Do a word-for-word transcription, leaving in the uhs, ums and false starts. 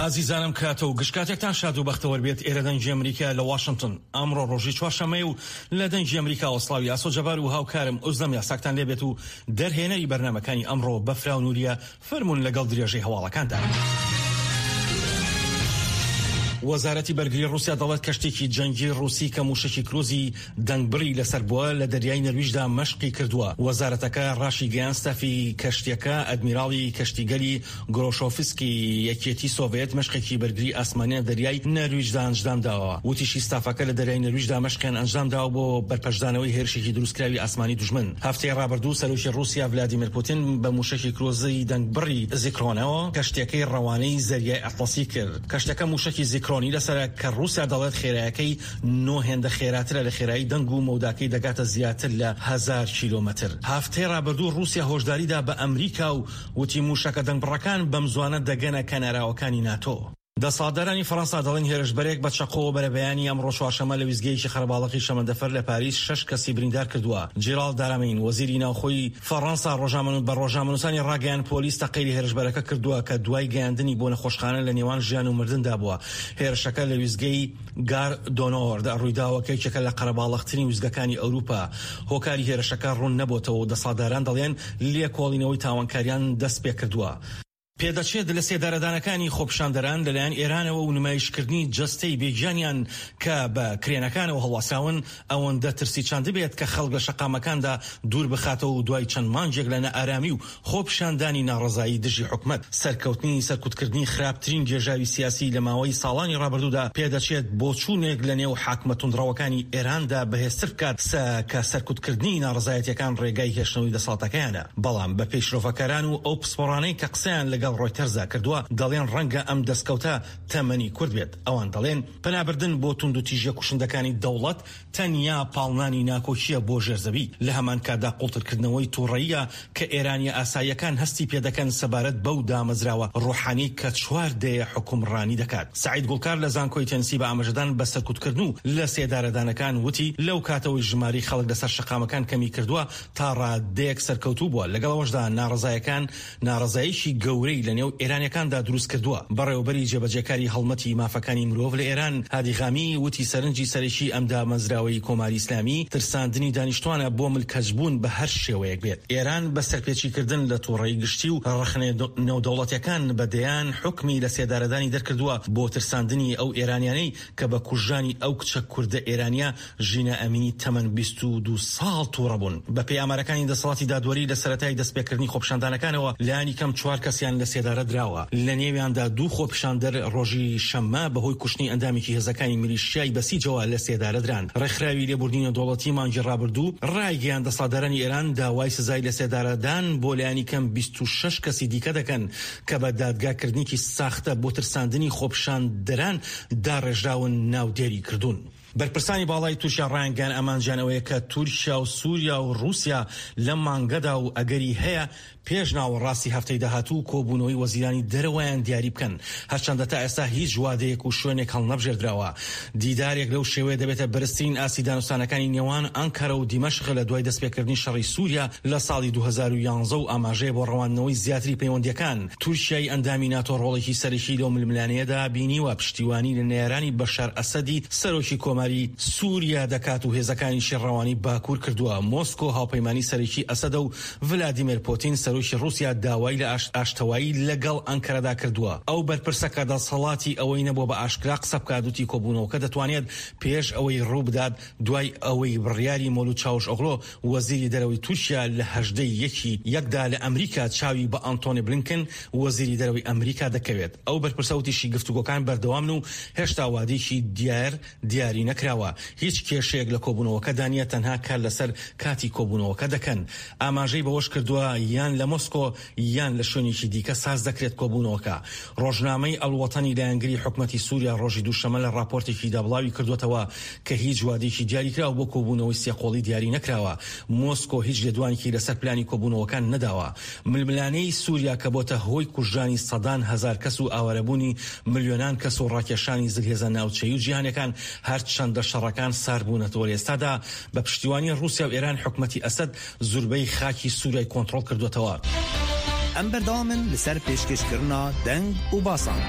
ئازیزانم کاتە و گشتکاتێکتان شاد و بەختەوەر بێت ئێرە دەنگی ئەمریکا لە واشنگتن. ئەمڕۆ ڕۆژی چوارشەممەی و لە دەنگی ئەمریکا وەسڵاوی ئاسۆ جەبار و هاوکارم ئوزدەم یاساکتان لێبێت و دەرهێنەری بەرنامەکانی ئەمڕۆ بەفرا و نوریە فەرمونون لەگەڵ درێژەی هەواڵەکاندا. وەزارەتی بەرگری رووسیا دەڵێت کەشتێکی جەنگی ڕووسی کە موشکی کروزی دەنگبڕی لەسەر بووە لە دەریای نەرویجدا مەشقی کردووە. وەزارەتەکە ڕاشی گەیان ستافی کەشتیەکە ئەدمیراڵی کەشتیگەلی گۆرۆشۆفسکی یەکێتی سۆڤێت مەشقێکی بەرگری ئاسمانیان دەریای نەرویجدا ئەنجام داوە. وتیشی ستافەکە لە دەریای نەرویجدا مەشقیان ئەنجام داوە بۆ بەرپەشدانەوەی هێرشێکی دروستکراوی ئاسمانی دوژمن. هەفتەی ڕابردوو سەرۆکی رووسیا ڤلادیمیر پوتین بە موشکی کروزی دەنگبڕی زیکرۆنەوە کەشتیەکەی ڕەوانەی زەریای ئەتڵەسی کرد. کەشتەکە موشکی زیکرۆنی لەسەر کە رووسیا دەڵێت خێرایەکەی نۆ هێندە خێراترە لە خێرایی دەنگ و مەوداکەی دەگاتە زیاتر لە هەزار کیلۆمەتر. هەفتەی ڕابردوو رووسیا هۆشداریدا بە ئەمریکا و وتی موشەکە دەنگبڕەکان بەم زوانە دەگەنە کەناراوەکانی ناتۆ. دەسەڵاتدارانی فەڕەنسا دەڵێن هێرشبەرێک بە چەقۆ بەرەبەیانی ئەمڕۆ چوارشەممە لە ویزگەیەکی خەرباڵغی شەمەندەفەر لە پاریس شەش کەسی بریندار کردووە. جێرال دارامین وەزیری ناوخۆی فەڕەنسا ڕۆژنامە بە ڕۆژنامەنووسانی ڕاگەیان پۆلیس تەقەیری هێرشبەرەکە کردووە کە دوای گەیاندنی بۆ نەخۆشخانە لە نێوان ژیان و مردندا بووە. هێرشەکە لە ویزگەی گار دۆنۆردا ڕوویداوە کە یەکێکە لە قەرەباڵغترین ویزگەکانی ئەوروپا. هۆکاری هێرشەکە ڕوون نەبووتەوە و دەسەڵاتداران دەڵێن لێکۆڵینەوەی تاوانکاریان دەست پێ کردووە. پێدەچێت لە سێدارەدانەکانی خۆپیشاندەران لەلایەن ئێرانەوە و نمایشکردنی جەستەی بێگیانیان کە بە کرێنەکانەوە هەڵواساون ئەوەندە ترسیچان دەبێت کە خەڵک لە شەقامەکاندا دوور بخاتەوە و دوای چەند مانجێک لە نەئارامی و خۆپیشاندانی ناڕەزایی دژی حکومەت سەرکەوتنی سەرکوتکردنی خراپترین گێژاوی سیاسی لە ماوەی ساڵانی ڕابردوودا پێدەچێت بۆچوونێک لە نێو حاکمە توندڕەوەکانی ئێراندا بەهێزتر بکات کە سەرکوتکردنی ناڕەزایەتیەکان ڕێگای هێشتنەوەی دەسەڵاتەکەیانە. بەڵام بە پێشرۆڤەکاران و ئەو پسپۆڕانەی کە قسەیان لەگەڵ ڕۆیتەرزا کردووە دەڵێن ڕەنگە ئەم دەستکەوتە تەمەنی کورد بێت. ئەوان دەڵێن پەنابردن بۆ توند و تیژە کوشندەکانی دەوڵەت تەنیا پاڵنانی ناکۆچیە بۆ ژێرزەوی. لە هەمان کادا قوڵترکردنەوەی تووڕەییە کە ئێرانیە ئاساییەکان هەستی پێدەکەن سەبارەت بەو دامەزراوە ڕوحانی کە چوار دەیە حکومڕانی دەکات. سعید گوڵکار لە زانکۆی تەنسی بە ئاماژەدان بە سەرکوتکردن و لە سێدارەدانەکان وتی لەو کاتەوەی ژماری خەڵک لەسەر شەقامەکان کەمی کردووە تا ڕادەیەک سەرکەوتوو بووە. لەگەڵەوەشدا ناڕەزایەکان ناڕەزاییشی گەورەی لە نێو ئێرانیەکاندا دروست کردووە. بەڕێوەبەری جێبەجێکاری هەڵمەتی مافەکانی مرۆڤ لە ئێران هادی غامی وتی سەرنجی سەرەکی ئەم دامەزراوەی کۆماری ئیسلامی ترساندنی دانیشتوانە بۆ ملکەجبوون بە هەر شێوەیەک بێت. ئێران بە سەرپێچیکردن لە تووڕەیی گشتی و ڕخنێ نێودەوڵەتیەکان بەدەیان حکمی لە سێدارەدانی دەرکردووە بۆ ترساندنی ئەو ئێرانیانەی کە بە کوژانی ئەو کچە کوردە ئێرانیا ژینە ئەمینی تەمەن بیست و دوو ساڵ تووڕە بوون. بە پێی ئامارەکانی دەسەڵاتی دادوەری لە سەرەتای دەستپێکردنی خۆپیشاندانەکانەوە لایەنی کەم چوار کەسیان لە سێدارە دراوە. لە نێویاندا دوو خۆپیشاندەر ڕۆژی شەممە بەهۆی کوشتنی ئەندامێکی هێزەکانی میلیشیای بەسیجەوە لە سێدارە دران. ڕێکخراوی لێبوردنی دەوڵەتی مانگی ڕابردوو ڕایگەیان دەسەڵاتدارانی ئێران داوای سزای لە سێدارەدان بۆ لایەنی کەم بیست و شەش کەسی دیکە دەکەن کە بە دادگاکردنیکی ساختە بۆ ترساندنی خۆپیشاندەران داڕێژراون ناودێری کردوون. بەرپرسانی باڵای تورکیا ڕایگەیان ئەمانجانەوەیە کە تورکیا و سووریا و رووسیا لە مانگەدا و ئەگەری هەیە پێش ناوەڕاستی هەفتەی داهاتوو کۆبوونەوەی وەزیرانی دەرەوەیان دیاری بکەن. هەرچەندە تا ئێستا هیچ وادەیەک و شوێنێک هەڵنەبژێردراوە. دیدارێک لەو شێوەیە دەبێتە بەرزترین ئاسی دانوستانەکانی نێوان ئەنکەرە و دیمەشق لە دوای دەستپێکردنی شەڕی سووریا لە ساڵی دوو هەزار و یانزە و ئاماژەیە بۆ ڕەوانەوەی زیاتری پەیوەندیەکان. تورکیای ئەندامی ناتۆ ڕۆڵێکی سەرەکی لەو ململانەیەدا بینیوە پشتیوانی لە نێرانی بەشار ئەسەدی سەرۆکی کۆماری سووریا دەکات و هێزەکانی شێڕەوانی باکوور کردووە. مۆسکۆ هاوپەیمانی سەرەکی ئەسەدە و ڤلادیمیر پوتین سەرۆکی رووسیا داوای لە ئاشتەوایی لەگەڵ ئەنکەرەدا کردووە. ئەو بەرپرسەکە دەسەڵاتی ئەوەی نەبووە بە ئاشکرا قسە بکات وتی کۆبوونەوەکە دەتوانێت پێش ئەوەی ڕوو بدات دوای ئەوەی بڕیاری مۆلود چاوشئۆغلۆ وەزیری دەرەوەی تورکیا لە هەژدەی یەکی یەکدا لە ئەمریکا چاوی بە ئەنتۆنی بلینکن وەزیری دەرەوەی ئەمریکا دەکەوێت. ئەو بەرپرسە وتیشی گفتوگۆکان بەردەوامن و هێشتا وادێکی دیار دیاری نەکراوە. هیچ کێشەیەک لە کۆبوونەوەکەدا نیە، تەنها کار لەسەر کاتی کۆبوونەوەکە دەکەن. ئاماژەی بەوەش کردووە یان لە مۆسکۆ یان لە شوێنێکی دیکە ساز دەکرێت کۆبوونەوەکە. ڕۆژنامەی ئەڵوەتەنی لایەنگری حکومەتی سووریا ڕۆژی دووشەمە لە راپۆرتێکی دابڵاوی کردوێتەوە کە هیچ وادێکی دیاری کراوە بۆ کۆبوونەوەی سێقۆڵی دیاری نەکراوە. مۆسکۆ هیچ لێدوانێکی لەسەر پلانی کۆبوونەوەکان نەداوە. ململانەی سووریا کە بۆتە هۆی کوژانی سەدان هەزار کەس و ئاوارەبوونی ملیۆنان کەس و ڕاکێشانی زلهێزە ناوچەیی و جیهانەکان هەر چەندە شەڕەکان ساربوونەتەوە ئێستادا بە پشتیوانی رووسیا و ئێران حکومەتی ئەسەد زوربەی خاکی سووریای کۆنتڕۆڵ کردوێتەوە. ئەم بەردەوامن لەسەر پێشکەشکردنا دەنگ و باسان.